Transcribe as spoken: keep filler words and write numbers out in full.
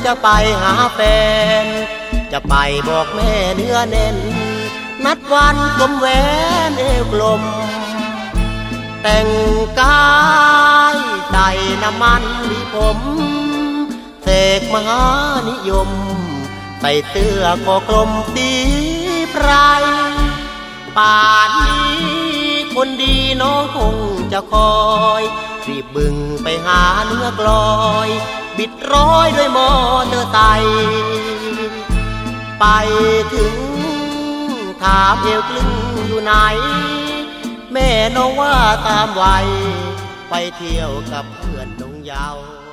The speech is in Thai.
จะไปหาแฟนจะไปบอกแม่เนื้อแน่นนัดวันกลมแหวนเอวกลมแต่งกายใส่น้ำมันมีผมเสกมหานิยมใส่เสื้อคอกลมตีไพรป่านนี้คนดีน้องคงจะคอยรีบบึงไปหาเนื้อกลอยบิดร้อยด้วยมอเตอร์ไซค์ไปถึงถามเอวกลึงอยู่ไหนแม่น้องว่าตามวัยไปเที่ยวกับเพื่อนน้องยาว